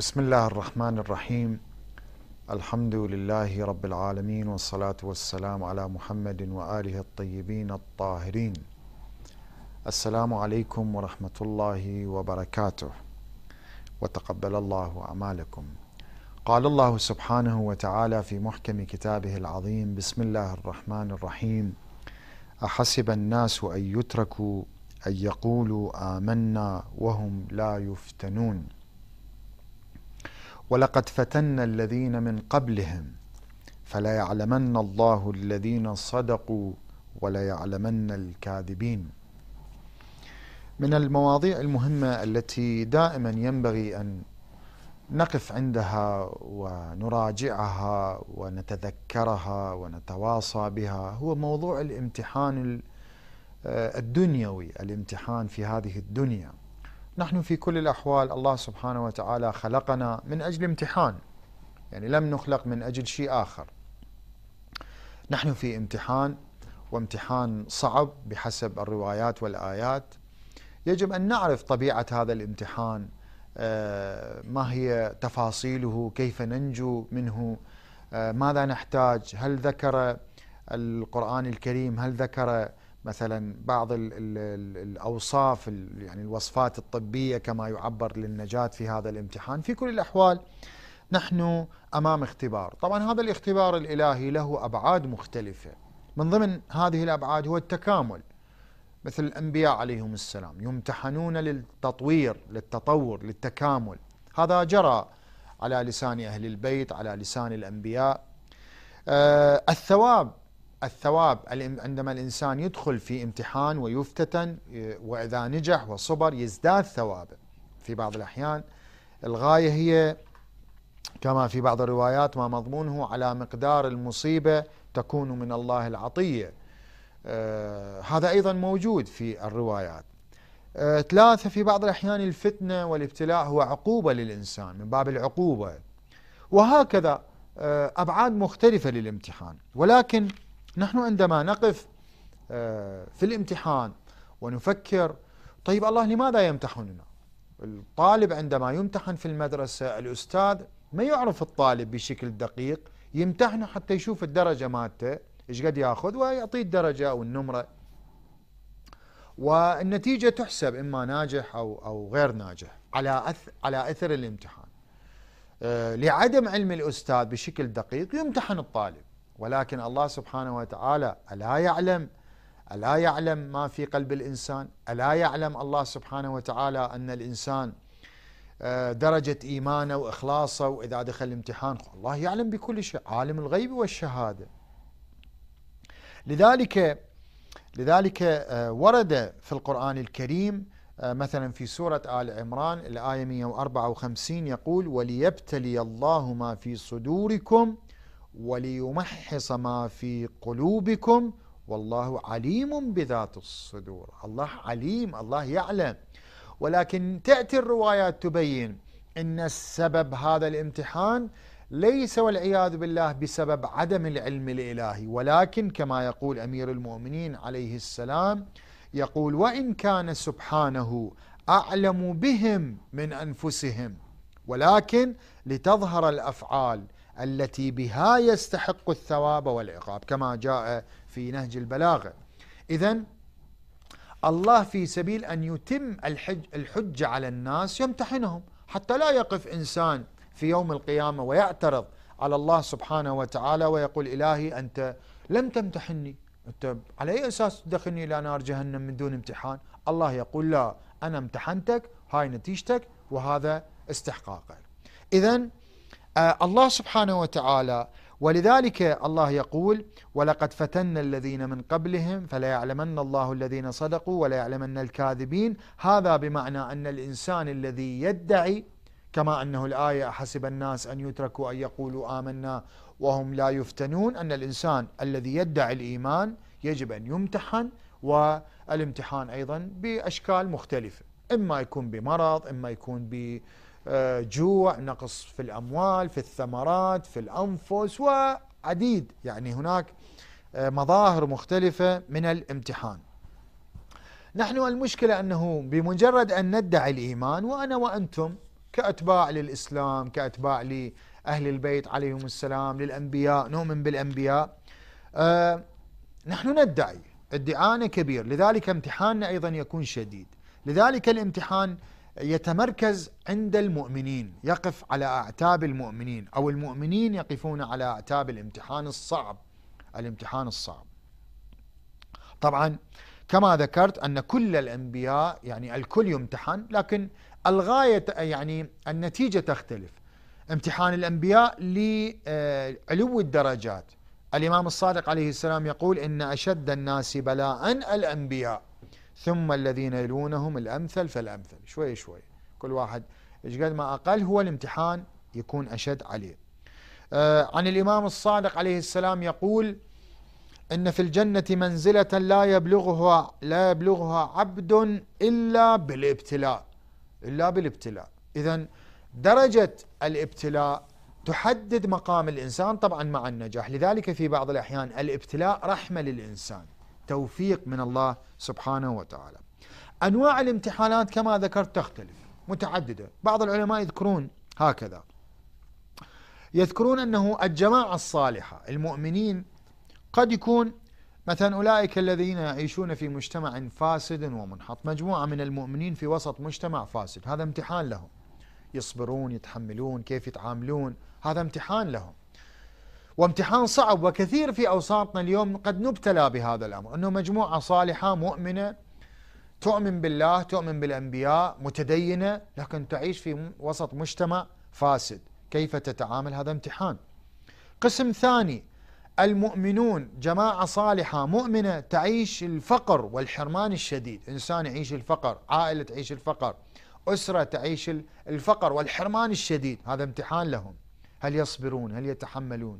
بسم الله الرحمن الرحيم. الحمد لله رب العالمين، والصلاة والسلام على محمد وآله الطيبين الطاهرين. السلام عليكم ورحمة الله وبركاته، وتقبل الله أعمالكم. قال الله سبحانه وتعالى في محكم كتابه العظيم: بسم الله الرحمن الرحيم. أحسب الناس أن يتركوا أن يقولوا آمنا وهم لا يفتنون، ولقد فتنا الذين من قبلهم فليعلمن الله الذين صدقوا وليعلمن الكاذبين. من المواضيع المهمة التي دائما ينبغي أن نقف عندها ونراجعها ونتذكرها ونتواصى بها هو موضوع الامتحان الدنيوي، الامتحان في هذه الدنيا. نحن في كل الأحوال الله سبحانه وتعالى خلقنا من أجل امتحان، يعني لم نخلق من أجل شيء آخر. نحن في امتحان، وامتحان صعب بحسب الروايات والآيات. يجب أن نعرف طبيعة هذا الامتحان، ما هي تفاصيله، كيف ننجو منه، ماذا نحتاج. هل ذكر القرآن الكريم، هل ذكر مثلا بعض الأوصاف، يعني الوصفات الطبية كما يعبر للنجاة في هذا الامتحان؟ في كل الأحوال نحن أمام اختبار. طبعا هذا الاختبار الإلهي له أبعاد مختلفة، من ضمن هذه الأبعاد هو التكامل. مثل الأنبياء عليهم السلام يمتحنون للتطوير، للتطور، للتكامل. هذا جرى على لسان أهل البيت، على لسان الأنبياء. الثواب عندما الإنسان يدخل في امتحان ويفتتن، وإذا نجح وصبر يزداد ثوابه. في بعض الأحيان الغاية هي كما في بعض الروايات ما مضمونه على مقدار المصيبة تكون من الله العطية. هذا أيضا موجود في الروايات. ثلاثة، في بعض الأحيان الفتنة والابتلاء هو عقوبة للإنسان من باب العقوبة، وهكذا أبعاد مختلفة للامتحان. ولكن نحن عندما نقف في الامتحان ونفكر: طيب الله لماذا يمتحننا؟ الطالب عندما يمتحن في المدرسة، الأستاذ ما يعرف الطالب بشكل دقيق، يمتحنه حتى يشوف الدرجة مالته ايش قد ياخذ ويعطيه الدرجة أو النمرة، والنتيجة تحسب إما ناجح أو غير ناجح على أثر الامتحان. لعدم علم الأستاذ بشكل دقيق يمتحن الطالب، ولكن الله سبحانه وتعالى ألا يعلم ما في قلب الإنسان؟ ألا يعلم الله سبحانه وتعالى أن الإنسان درجة إيمانه وإخلاصه وإذا دخل الامتحان؟ الله يعلم بكل شيء، عالم الغيب والشهادة. لذلك ورد في القرآن الكريم مثلا في سورة آل عمران الآية 154 يقول: وليبتلي الله ما في صدوركم وليمحص ما في قلوبكم والله عليم بذات الصدور. الله عليم، الله يعلم. ولكن تأتي الروايات تبين أن السبب هذا الامتحان ليس والعياذ بالله بسبب عدم العلم الإلهي، ولكن كما يقول أمير المؤمنين عليه السلام، يقول: وإن كان سبحانه أعلم بهم من أنفسهم، ولكن لتظهر الأفعال التي بها يستحق الثواب والعقاب، كما جاء في نهج البلاغة. إذن الله في سبيل أن يتم الحجة على الناس يمتحنهم، حتى لا يقف إنسان في يوم القيامة ويعترض على الله سبحانه وتعالى ويقول: إلهي أنت لم تمتحني، أنت على أي أساس تدخلني إلى نار جهنم من دون امتحان؟ الله يقول: لا، أنا امتحنتك، هاي نتيجتك وهذا استحقاقك. إذن الله سبحانه وتعالى، ولذلك الله يقول: ولقد فتنا الذين من قبلهم فليعلمن الله الذين صدقوا وليعلمن الكاذبين. هذا بمعنى أن الإنسان الذي يدعي، كما أنه الآية: أحسب الناس أن يتركوا أن يقولوا آمنا وهم لا يفتنون، أن الإنسان الذي يدعي الإيمان يجب أن يمتحن، والامتحان أيضا بأشكال مختلفة، إما يكون بمرض، إما يكون بجوع، نقص في الأموال، في الثمرات، في الأنفس، وعديد، يعني هناك مظاهر مختلفة من الامتحان. نحن المشكلة أنه بمجرد أن ندعي الإيمان، وأنا وأنتم كأتباع للإسلام، كأتباع لأهل البيت عليهم السلام، للأنبياء، نؤمن بالأنبياء. نحن ندعي ادعاءنا كبير، لذلك امتحاننا أيضا يكون شديد. لذلك الامتحان يتمركز عند المؤمنين، يقف على أعتاب المؤمنين، أو المؤمنين يقفون على أعتاب الامتحان الصعب. الامتحان الصعب طبعا كما ذكرت أن كل الأنبياء يعني الكل يمتحن، لكن الغاية يعني النتيجة تختلف. امتحان الأنبياء لعلو الدرجات. الإمام الصادق عليه السلام يقول إن أشد الناس بلاء الأنبياء ثم الذين يلونهم الأمثل فالأمثل. شوي شوي كل واحد إيش قد ما أقل هو الامتحان يكون أشد عليه. عن الإمام الصادق عليه السلام يقول إن في الجنة منزلة لا يبلغها عبد إلا بالابتلاء. إلا بالابتلاء. إذن درجة الابتلاء تحدد مقام الإنسان طبعا مع النجاح. لذلك في بعض الأحيان الابتلاء رحمة للإنسان، توفيق من الله سبحانه وتعالى. أنواع الامتحانات كما ذكرت تختلف، متعددة. بعض العلماء يذكرون هكذا، يذكرون أنه الجماعة الصالحة المؤمنين قد يكون مثلا أولئك الذين يعيشون في مجتمع فاسد ومنحط، مجموعة من المؤمنين في وسط مجتمع فاسد، هذا امتحان لهم، يصبرون، يتحملون، كيف يتعاملون، هذا امتحان لهم، وامتحان صعب. وكثير في أوساطنا اليوم قد نبتلى بهذا الأمر، أنه مجموعة صالحة مؤمنة تؤمن بالله، تؤمن بالأنبياء، متدينة، لكن تعيش في وسط مجتمع فاسد، كيف تتعامل؟ هذا امتحان. قسم ثاني المؤمنون، جماعة صالحة مؤمنة تعيش الفقر والحرمان الشديد، إنسان يعيش الفقر، عائلة تعيش الفقر، أسرة تعيش الفقر والحرمان الشديد، هذا امتحان لهم، هل يصبرون؟ هل يتحملون؟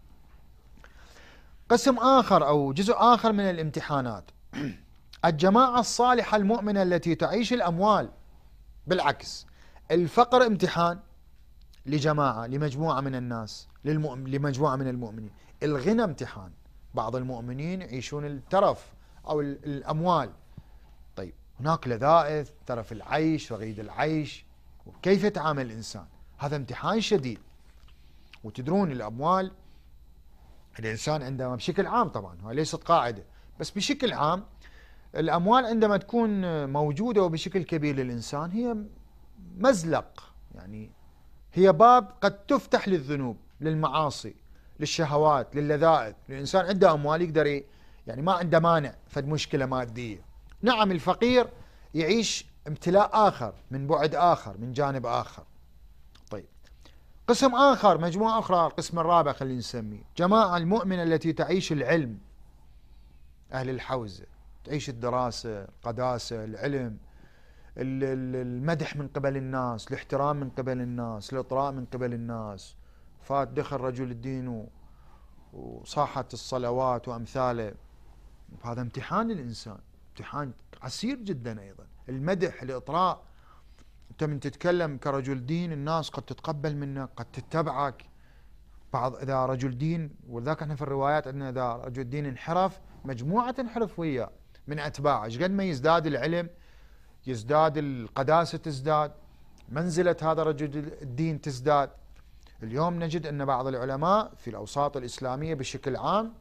قسم آخر أو جزء آخر من الامتحانات الجماعة الصالحة المؤمنة التي تعيش الأموال، بالعكس الفقر امتحان لجماعة، لمجموعة من الناس، لمجموعة من المؤمنين. الغنى امتحان، بعض المؤمنين يعيشون الترف أو الأموال. طيب هناك لذائذ، ترف العيش، رغيد العيش، كيف يتعامل الإنسان؟ هذا امتحان شديد. وتدرون الأموال، الإنسان عندما بشكل عام، طبعا هذه ليست قاعدة، بس بشكل عام الأموال عندما تكون موجودة وبشكل كبير للإنسان هي مزلق، يعني هي باب قد تفتح للذنوب، للمعاصي، للشهوات، للذائذ. الإنسان عنده أموال يقدر يعني ما عنده مانع فد مشكلة مادية. نعم الفقير يعيش امتلاء آخر، من بعد آخر، من جانب آخر. طيب قسم آخر، مجموعة أخرى، القسم الرابع خلينا نسميه جماعة المؤمنة التي تعيش العلم، أهل الحوزة، تعيش الدراسة، القداسة، العلم، المدح من قبل الناس، الاحترام من قبل الناس، الإطراء من قبل الناس. فات دخل رجل الدين وصاحت الصلوات وأمثاله، هذا امتحان للإنسان، امتحان عسير جدا. أيضا المدح، الإطراء، أنت من تتكلم كرجل دين الناس قد تتقبل منك، قد تتبعك. بعض إذا رجل دين، ولذلك احنا في الروايات عندنا إذا رجل دين انحرف مجموعة تنحرف وياه من أتباعه. ايش قد ما يزداد العلم يزداد القداسة، تزداد منزلة هذا رجل الدين، تزداد. اليوم نجد أن بعض العلماء في الأوساط الإسلامية بشكل عام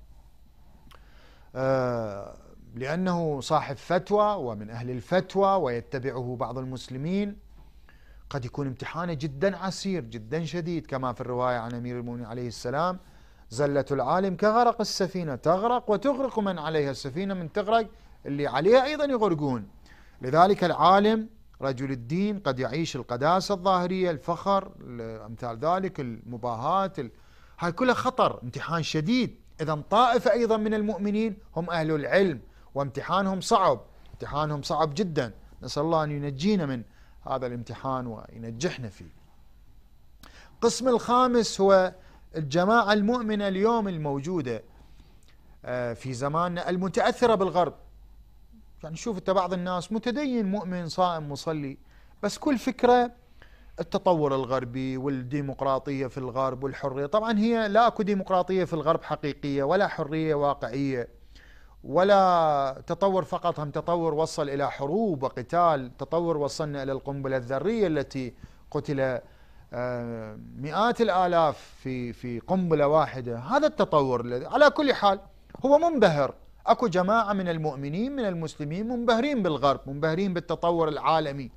لأنه صاحب فتوى ومن أهل الفتوى ويتبعه بعض المسلمين، قد يكون امتحانه جدا عسير، جدا شديد، كما في الرواية عن أمير المؤمنين عليه السلام: زلة العالم كغرق السفينة، تغرق وتغرق من عليها، السفينة من تغرق اللي عليها أيضا يغرقون. لذلك العالم رجل الدين قد يعيش القداسة الظاهرية، الفخر، أمثال ذلك، المباهاة، هاي كلها خطر، امتحان شديد. إذا طائفة أيضا من المؤمنين هم أهل العلم، وامتحانهم صعب، امتحانهم صعب جدا. نسأل الله أن ينجينا من هذا الامتحان وينجحنا فيه. القسم الخامس هو الجماعة المؤمنة اليوم الموجودة في زماننا، المتأثرة بالغرب. يعني شوف انت بعض الناس متدين مؤمن صائم مصلي، بس كل فكرة التطور الغربي والديمقراطية في الغرب والحرية. طبعا هي لا اكو ديمقراطية في الغرب حقيقية، ولا حرية واقعية، ولا تطور فقط، هم تطور وصل إلى حروب وقتال، تطور وصلنا إلى القنبلة الذرية التي قتل مئات الآلاف في قنبلة واحدة. هذا التطور الذي على كل حال هو منبهر. أكو جماعة من المؤمنين من المسلمين منبهرين بالغرب، منبهرين بالتطور العالمي.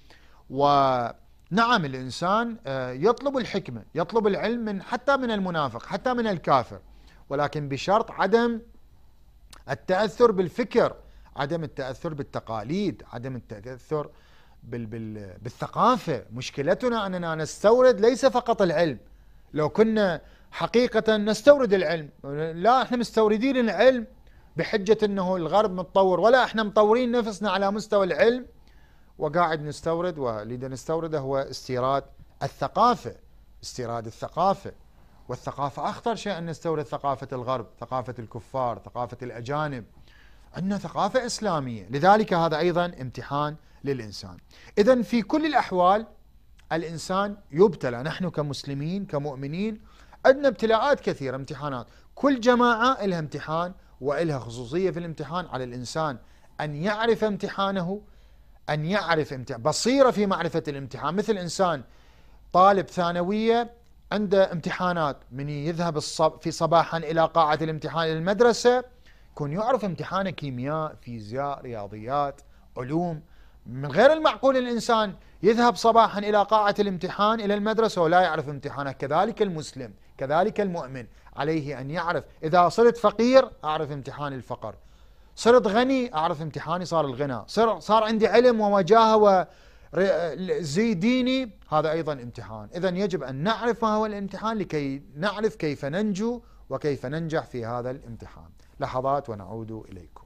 ونعم الإنسان يطلب الحكمة، يطلب العلم حتى من المنافق، حتى من الكافر، ولكن بشرط عدم التأثر بالفكر، عدم التأثر بالتقاليد، عدم التأثر بالثقافة. مشكلتنا أننا نستورد ليس فقط العلم. لو كنا حقيقة نستورد العلم، لا، احنا مستوردين العلم بحجة أنه الغرب متطور، ولا احنا مطورين نفسنا على مستوى العلم وقاعد نستورد. واللي نستورده هو استيراد الثقافة، استيراد الثقافة. والثقافة أخطر شيء أن نستورد ثقافة الغرب، ثقافة الكفار، ثقافة الأجانب. عندنا ثقافة إسلامية، لذلك هذا أيضا امتحان للإنسان. إذن في كل الأحوال الإنسان يبتلى. نحن كمسلمين كمؤمنين عندنا ابتلاءات كثيرة، امتحانات. كل جماعة لها امتحان وإلها خصوصية في الامتحان. على الإنسان أن يعرف امتحانه، أن يعرف بصيرة في معرفة الامتحان. مثل إنسان طالب ثانوية عنده امتحانات، من يذهب في صباحا إلى قاعة الامتحان إلى المدرسة يكون يعرف امتحانه كيمياء، فيزياء، رياضيات، علوم. من غير المعقول الإنسان يذهب صباحا إلى قاعة الامتحان إلى المدرسة ولا يعرف امتحانه. كذلك المسلم، كذلك المؤمن عليه أن يعرف. إذا صرت فقير أعرف امتحان الفقر، صرت غني أعرف امتحاني صار الغنى، صار عندي علم ووجاهة وزي ديني، هذا أيضا امتحان. إذن يجب أن نعرف ما هو الامتحان لكي نعرف كيف ننجو وكيف ننجح في هذا الامتحان. لحظات ونعود إليكم.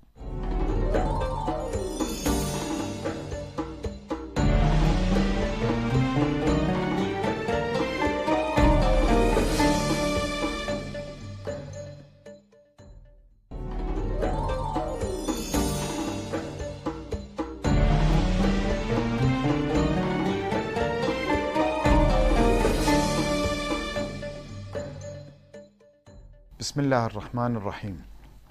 بسم الله الرحمن الرحيم.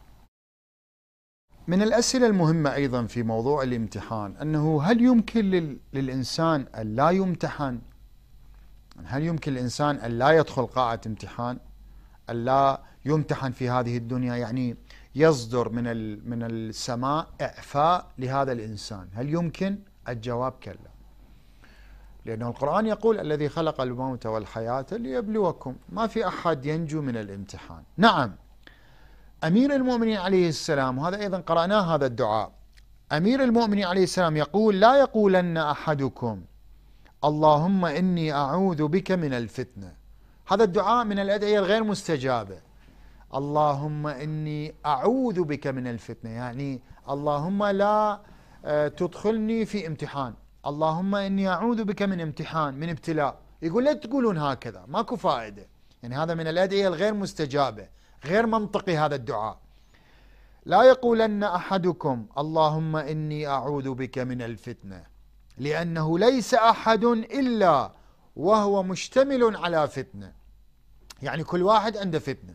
من الأسئلة المهمة أيضا في موضوع الامتحان أنه هل يمكن للإنسان أن لا يمتحن؟ هل يمكن للإنسان أن لا يدخل قاعة امتحان، أن لا يمتحن في هذه الدنيا؟ يعني يصدر من السماء إعفاء لهذا الإنسان، هل يمكن؟ الجواب كلا، لأن القرآن يقول الذي خلق الموت والحياة ليبلوكم. ما في أحد ينجو من الامتحان. نعم، أمير المؤمنين عليه السلام، وهذا أيضا قرأناه هذا الدعاء، أمير المؤمنين عليه السلام يقول: لا يقولن أحدكم اللهم إني أعوذ بك من الفتنة. هذا الدعاء من الأدعية الغير مستجابة. اللهم إني أعوذ بك من الفتنة، يعني اللهم لا تدخلني في امتحان، اللهم إني أعوذ بك من امتحان، من ابتلاء. يقول لا تقولون هكذا، ماكو فائدة. يعني هذا من الأدعية الغير مستجابة، غير منطقي هذا الدعاء. لا يقولن أحدكم اللهم إني أعوذ بك من الفتنة، لأنه ليس أحد إلا وهو مشتمل على فتنة. يعني كل واحد عنده فتنة،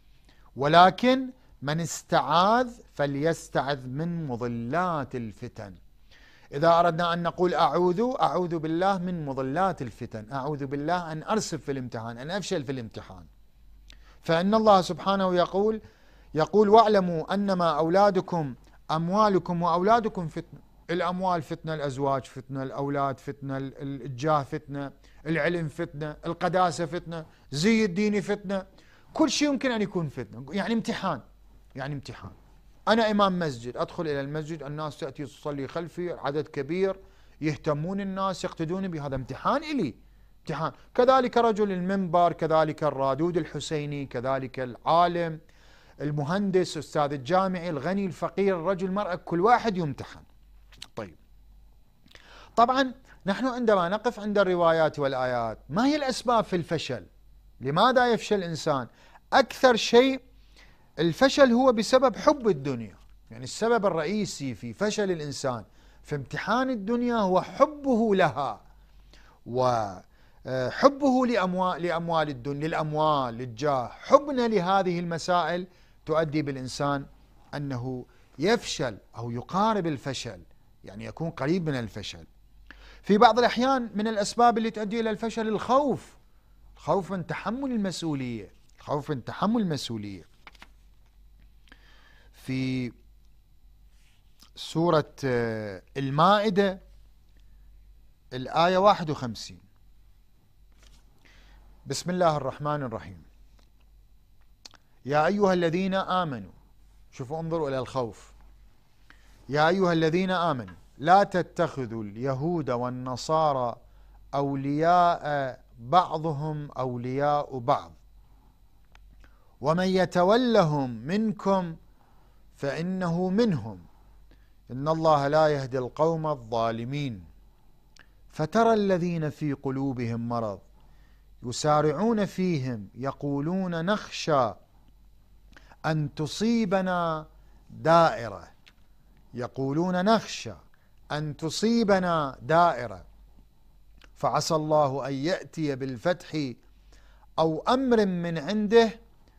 ولكن من استعاذ فليستعذ من مضلات الفتن. إذا أردنا أن نقول أعوذ بالله من مضلات الفتن، أعوذ بالله أن أرسب في الامتحان، أن أفشل في الامتحان. فإن الله سبحانه يقول واعلموا أنما أولادكم أموالكم وأولادكم فتنة. الأموال فتنة، الأزواج فتنة، الأولاد فتنة، الجاه فتنة، العلم فتنة، القداسة فتنة، زي الدين فتنة، كل شيء يمكن أن يكون فتنة. يعني امتحان، يعني امتحان. أنا إمام مسجد، أدخل إلى المسجد، الناس تأتي تصلي خلفي، عدد كبير، يهتمون الناس، يقتدون بي، هذا امتحان إلي، امتحان. كذلك رجل المنبر، كذلك الرادود الحسيني، كذلك العالم، المهندس، أستاذ الجامعي، الغني، الفقير، الرجل، المرأة، كل واحد يمتحن. طيب، طبعا نحن عندما نقف عند الروايات والآيات، ما هي الأسباب في الفشل؟ لماذا يفشل الإنسان؟ أكثر شيء الفشل هو بسبب حب الدنيا. يعني السبب الرئيسي في فشل الإنسان في امتحان الدنيا هو حبه لها، وحبه لأموال الدنيا، للأموال، للجاه. حبنا لهذه المسائل تؤدي بالإنسان أنه يفشل أو يقارب الفشل، يعني يكون قريب من الفشل. في بعض الأحيان من الأسباب اللي تؤدي إلى الفشل الخوف، الخوف من تحمل المسؤولية، الخوف من تحمل المسؤولية. في سورة المائدة الآية 51: بسم الله الرحمن الرحيم: يا أيها الذين آمنوا، شوفوا انظروا إلى الخوف، يا أيها الذين آمنوا لا تتخذوا اليهود والنصارى أولياء بعضهم أولياء بعض ومن يتولهم منكم فإنه منهم إن الله لا يهدي القوم الظالمين. فترى الذين في قلوبهم مرض يسارعون فيهم يقولون نخشى أن تصيبنا دائرة، يقولون نخشى أن تصيبنا دائرة فعسى الله أن يأتي بالفتح أو أمر من عنده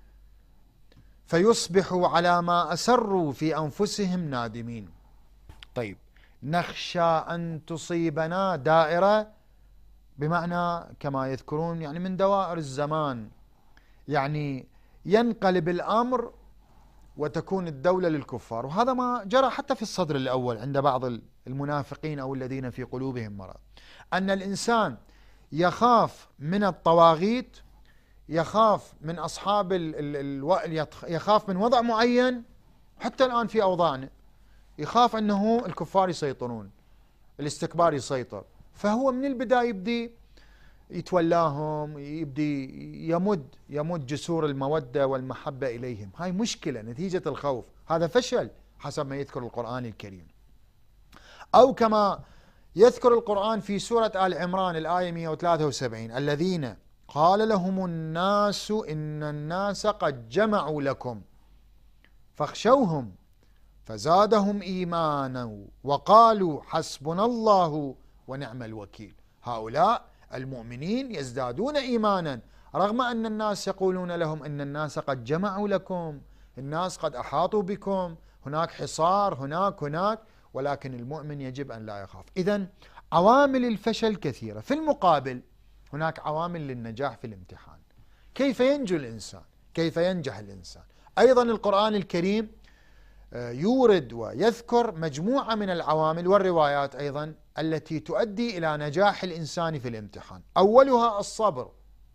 فيصبحوا على ما أسروا في أنفسهم نادمين. طيب، نخشى أن تصيبنا دائرة بمعنى كما يذكرون يعني من دوائر الزمان، يعني ينقلب الأمر وتكون الدولة للكفار. وهذا ما جرى حتى في الصدر الأول عند بعض المنافقين أو الذين في قلوبهم مرض، أن الإنسان يخاف من الطواغيت، يخاف من أصحاب يخاف من وضع معين. حتى الآن في أوضاعنا يخاف أنه الكفار يسيطرون، الاستكبار يسيطر، فهو من البداية يبدي يتولاهم، يبدي يمد جسور المودة والمحبة إليهم. هاي مشكلة نتيجة الخوف، هذا فشل حسب ما يذكر القرآن الكريم. أو كما يذكر القرآن في سورة آل عمران الآية 173: الذين قال لهم الناس إن الناس قد جمعوا لكم فاخشوهم فزادهم إيمانا وقالوا حسبنا الله ونعم الوكيل. هؤلاء المؤمنين يزدادون إيمانا رغم أن الناس يقولون لهم إن الناس قد جمعوا لكم، الناس قد أحاطوا بكم، هناك حصار، هناك، ولكن المؤمن يجب أن لا يخاف. إذن عوامل الفشل كثيرة. في المقابل هناك عوامل للنجاح في الامتحان. كيف ينجو الإنسان؟ كيف ينجح الإنسان؟ أيضا القرآن الكريم يورد ويذكر مجموعة من العوامل والروايات أيضا التي تؤدي إلى نجاح الإنسان في الامتحان. أولها الصبر: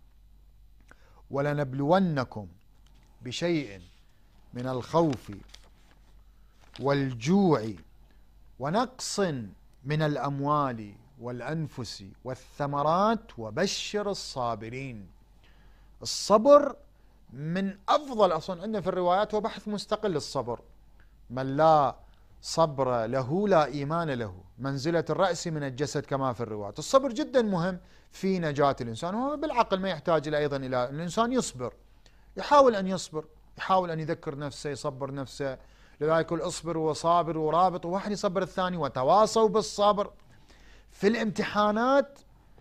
ولنبلونكم بشيء من الخوف والجوع ونقص من الأموال والأنفس والثمرات وبشر الصابرين. الصبر من أفضل، أصلا عندنا في الروايات وبحث مستقل الصبر: من لا صبر له لا إيمان له، منزلة الرأس من الجسد كما في الروايات. الصبر جدا مهم في نجاة الإنسان، وهو بالعقل ما يحتاج إلى أيضا إلى الإنسان يصبر، يحاول أن يصبر، يحاول أن يذكر نفسه، يصبر نفسه. لذلك يقول اصبروا وصابروا ورابط، وواحد يصبر الثاني، وتواصوا بالصبر. في الامتحانات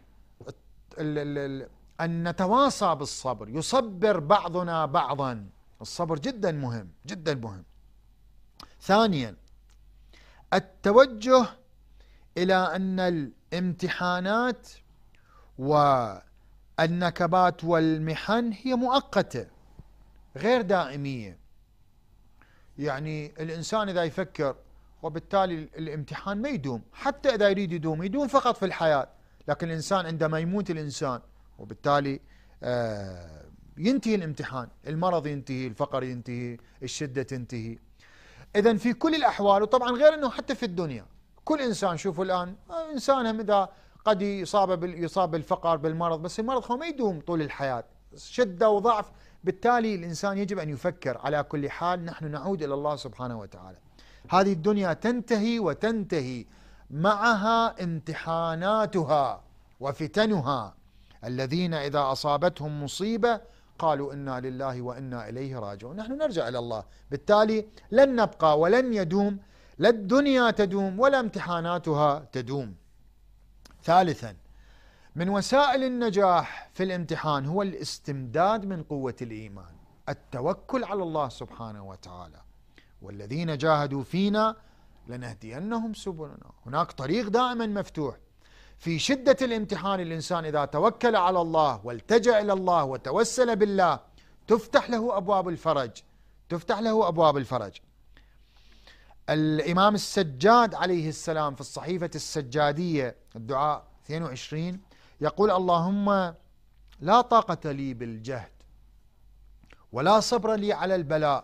أن نتواصى بالصبر، يصبر بعضنا بعضا. الصبر جدا مهم، جدا مهم. ثانيا التوجه إلى أن الامتحانات والنكبات والمحن هي مؤقتة غير دائمية. يعني الإنسان إذا يفكر، وبالتالي الامتحان ما يدوم، حتى إذا يريد يدوم فقط في الحياة، لكن الإنسان عندما يموت الإنسان وبالتالي ينتهي الامتحان، المرض ينتهي، الفقر ينتهي، الشدة تنتهي. إذن في كل الأحوال، وطبعا غير أنه حتى في الدنيا كل إنسان، شوفوا الآن إنسان هم إذا قد يصاب بالفقر بالمرض، بس المرض هو ما يدوم طول الحياة، شدة وضعف. بالتالي الإنسان يجب أن يفكر على كل حال نحن نعود إلى الله سبحانه وتعالى. هذه الدنيا تنتهي، وتنتهي معها امتحاناتها وفتنها. الذين إذا أصابتهم مصيبة قالوا إنا لله وإنا إليه راجعون. نحن نرجع إلى الله، بالتالي لن نبقى ولن يدوم، لا الدنيا تدوم ولا امتحاناتها تدوم. ثالثا من وسائل النجاح في الامتحان هو الاستمداد من قوة الإيمان، التوكل على الله سبحانه وتعالى: والذين جاهدوا فينا لنهدينهم سبلنا. هناك طريق دائما مفتوح. في شدة الامتحان الإنسان إذا توكل على الله والتجأ إلى الله وتوسل بالله تفتح له أبواب الفرج، تفتح له أبواب الفرج. الإمام السجاد عليه السلام في الصحيفة السجادية الدعاء 22 يقول: اللهم لا طاقة لي بالجهد ولا صبر لي على البلاء،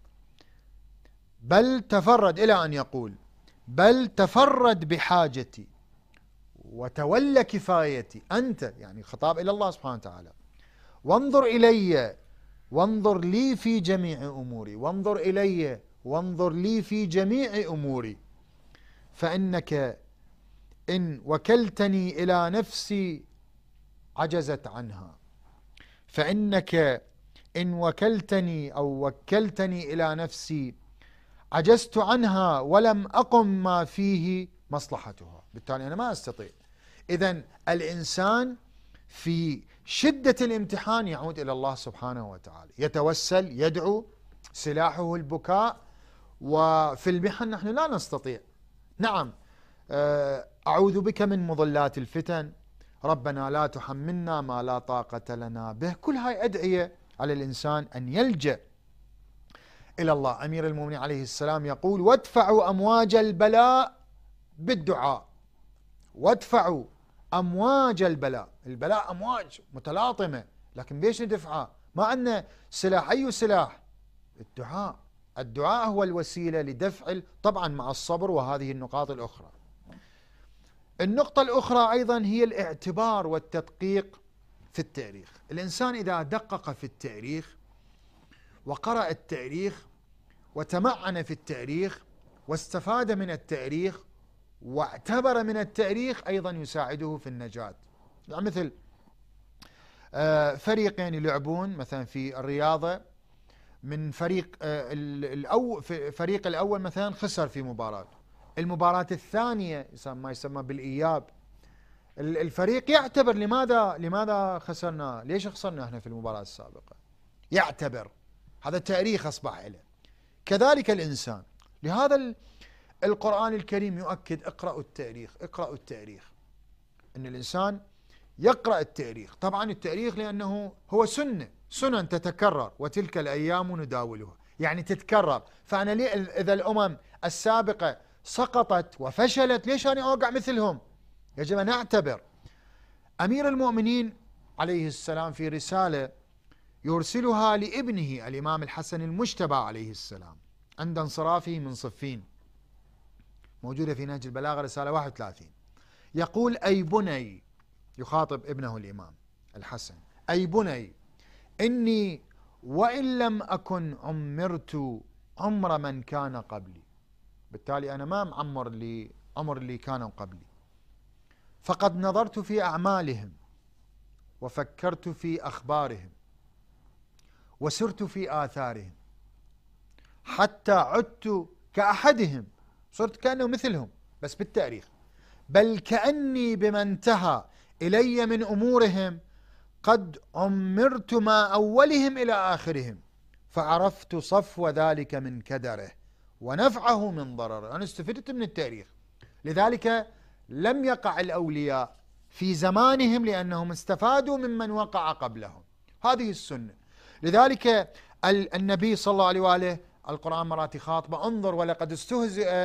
بل تفرد، إلى أن يقول: بل تفرد بحاجتي وتولى كفايتي أنت، يعني خطاب إلى الله سبحانه وتعالى، وانظر إلي وانظر لي في جميع أموري، وانظر إلي وانظر لي في جميع أموري، فإنك إن وكلتني إلى نفسي عجزت عنها، فإنك إن وكلتني أو وكلتني إلى نفسي عجزت عنها ولم أقم ما فيه مصلحتها، بالتالي أنا ما أستطيع. إذن الإنسان في شدة الامتحان يعود إلى الله سبحانه وتعالى، يتوسل، يدعو، سلاحه البكاء. وفي المحن نحن لا نستطيع. نعم، أعوذ بك من مضلات الفتن، ربنا لا تحملنا ما لا طاقة لنا به، كل هاي أدعية على الإنسان أن يلجأ إلى الله. أمير المؤمنين عليه السلام يقول: وادفعوا أمواج البلاء بالدعاء، وادفعوا أمواج البلاء. البلاء أمواج متلاطمة، لكن بيش ندفعها؟ ما عندنا سلاح. أي سلاح؟ الدعاء. الدعاء هو الوسيلة لدفع، طبعا مع الصبر وهذه النقاط الأخرى. النقطة الأخرى أيضا هي الاعتبار والتدقيق في التاريخ. الإنسان إذا دقق في التاريخ وقرأ التاريخ وتمعن في التاريخ واستفاد من التاريخ واعتبر من التاريخ، أيضا يساعده في النجاة. يعني مثل فريقين يلعبون مثلا في الرياضة، من فريق فريق الأول مثلا خسر في مباراة، المباراة الثانية ما يسمى بالإياب، الفريق يعتبر لماذا خسرنا، ليش خسرنا احنا في المباراة السابقة، يعتبر. هذا تاريخ أصبح له. كذلك الإنسان. لهذا القرآن الكريم يؤكد: اقرأوا التاريخ، اقرأوا التاريخ، أن الإنسان يقرأ التاريخ. طبعا التاريخ لأنه هو سنن تتكرر، وتلك الأيام نداولها، يعني تتكرر. فأنا إذا الأمم السابقة سقطت وفشلت، ليش أنا أوقع مثلهم؟ يجب أن نعتبر. أمير المؤمنين عليه السلام في رسالة يرسلها لابنه الإمام الحسن المجتبى عليه السلام عند انصرافه من صفين، موجودة في نهج البلاغة رسالة 31، يقول: أي بني، يخاطب ابنه الإمام الحسن: أي بني، إني وإن لم أكن عمرت عمر من كان قبلي، بالتالي أنا ما معمر عمر اللي كانوا قبلي، فقد نظرت في أعمالهم وفكرت في أخبارهم وسرت في آثارهم حتى عدت كأحدهم، صرت كأنه مثلهم بس بالتاريخ، بل كأني بما انتهى إلي من أمورهم قد عمرت ما أولهم إلى آخرهم، فعرفت صفو ذلك من كدره ونفعه من ضرره. أنا استفدت من التاريخ. لذلك لم يقع الأولياء في زمانهم لأنهم استفادوا ممن وقع قبلهم. هذه السنة. لذلك النبي صلى الله عليه وآله القرآن مرات خاطبة: انظر ولقد استهزئ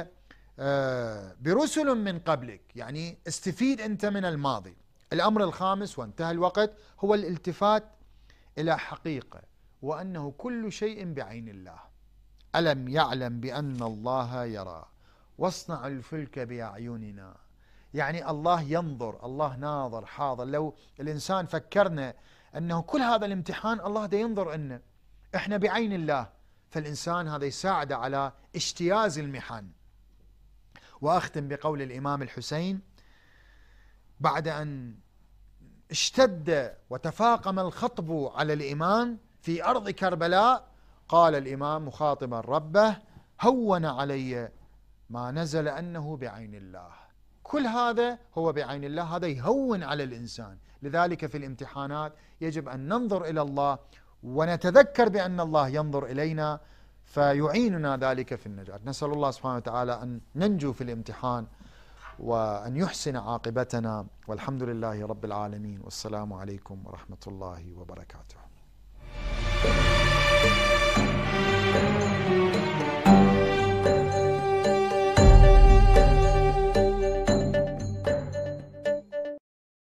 برسل من قبلك، يعني استفيد أنت من الماضي. الأمر الخامس وانتهى الوقت هو الالتفات إلى حقيقة، وأنه كل شيء بعين الله. ألم يعلم بأن الله يرى واصنع الفلك بأعيننا، يعني الله ينظر، الله ناظر حاضر. لو الإنسان فكرنا أنه كل هذا الامتحان الله دا ينظر إنه إحنا بعين الله، فالإنسان هذا يساعد على اجتياز المحن. وأختم بقول الإمام الحسين بعد أن اشتد وتفاقم الخطب على الإمام في أرض كربلاء، قال الإمام مخاطبا ربه: هون علي ما نزل أنه بعين الله. كل هذا هو بعين الله، هذا يهون على الإنسان. لذلك في الامتحانات يجب أن ننظر إلى الله ونتذكر بأن الله ينظر إلينا فيعيننا ذلك في النجاة. نسأل الله سبحانه وتعالى أن ننجو في الامتحان وأن يحسن عاقبتنا، والحمد لله رب العالمين، والسلام عليكم ورحمة الله وبركاته.